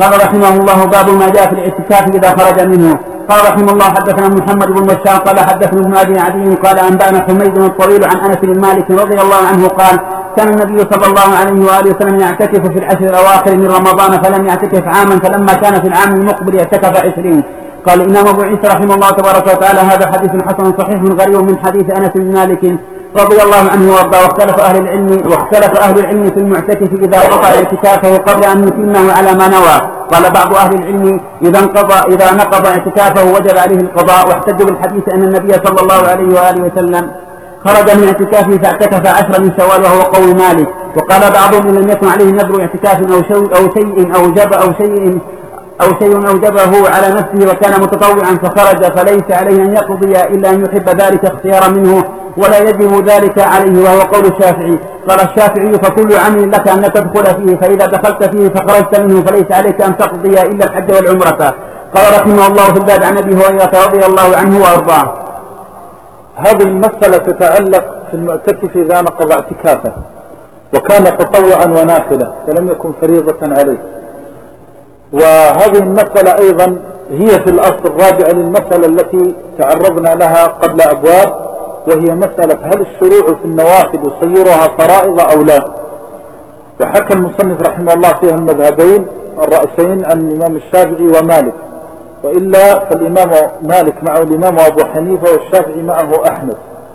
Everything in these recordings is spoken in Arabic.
قال رحمه الله: باب ما جاء في الاعتكاف إذا خرج منه. قال رحمه الله: حدثنا محمد بن بشار قال حدثنا ابن أبي عدي قال أنبأنا حميد الطويل عن أنس بن مالك رضي الله عنه قال: كان النبي صلى الله عليه وآله وسلم يعتكف في العشر الأواخر من رمضان فلم يعتكف عاما، فلما كان في العام المقبل اعتكف 20. قال الإمام أبو عيسى رحمه الله تبارك وتعالى: هذا حديث حسن صحيح غريب من حديث أنس بن مالك رضي الله عنه وارضاه. واختلف أهل العلم في المعتكف إذا قطع اعتكافه قبل أن يتمه على ما نوى. قال بعض أهل العلم: إذا نقض اعتكافه وجب عليه القضاء، واحتجوا بالحديث أن النبي صلى الله عليه وآله وسلم خرج من اعتكافه فاعتكف 10 من شوال، وهو قول مالك. وقال بعضهم: إن لم يكن عليه نذر اعتكاف أو شيء أوجبه على نفسه وكان متطوعا فخرج فليس عليه أن يقضي إلا أن يحب ذلك اختيارا منه، ولا يجب ذلك عليه، وهو قول الشافعي. قال الشافعي: فكل عمل لك أن تدخل فيه، فإذا دخلت فيه فخرجت منه فليس عليك أن تقضي إلا الحج والعمرة. قال رحمه الله في الباب عن أبي هريرة رضي الله عنه وأرضاه. هذه المسألة تتعلق في المعتكف إذا نقض اعتكافه وكان تطوعا ونافلة فلم يكن فريضة عليه. وهذه المسألة أيضا هي في الأصل الراجع للمسألة التي تعرضنا لها قبل أبواب، وهي مسألة هل الشروع في النوافل يصيرها فرائض أو لا. وحكى المصنف رحمه الله فيها المذهبين الرئيسين عن الإمام الشافعي ومالك، وإلا فالإمام مالك معه الإمام أبو حنيفة والشافعي معه أحمد.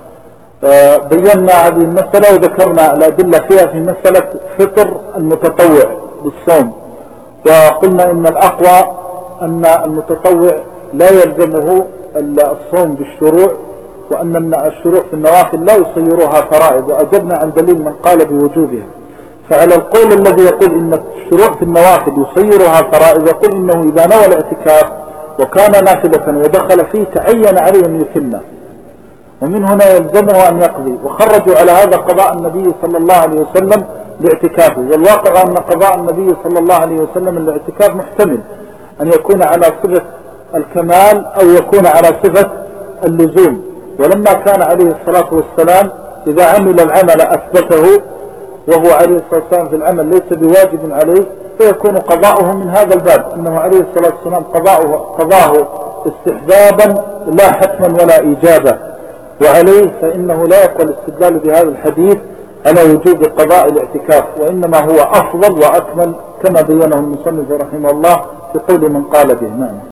بينا هذه المسألة وذكرنا الأدلة فيها في مسألة فطر المتطوع بالصوم، وقلنا إن الأقوى أن المتطوع لا يلزمه الصوم بالشروع، وأن الشروع في النوافل لا يصيرها فرائض، وأجبنا عن دليل من قال بوجوبها. فعلى القول الذي يقول إن الشروع في النوافل يصيرها فرائض يقول إنه إذا نوى الاعتكاف وكان نافلة ودخل فيه تعين عليه أن يتمه، ومن هنا يلزمه أن يقضي. وخرجوا على هذا قضاء النبي صلى الله عليه وسلم لاعتكافه، والواقع أن قضاء النبي صلى الله عليه وسلم الاعتكاف محتمل أن يكون على صفة الكمال أو يكون على صفة اللزوم. ولما كان عليه الصلاة والسلام إذا عمل العمل أثبته، وهو عليه الصلاة والسلام في العمل ليس بواجب عليه، فيكون قضاؤه من هذا الباب، أنه عليه الصلاة والسلام قضاه استحبابا لا حتما ولا إيجابا، وعليه فإنه لا يقبل الاستدلال بهذا الحديث على وجوب قضاء الاعتكاف، وإنما هو أفضل وأكمل كما بينه المصنف رحمه الله في قول من قال به.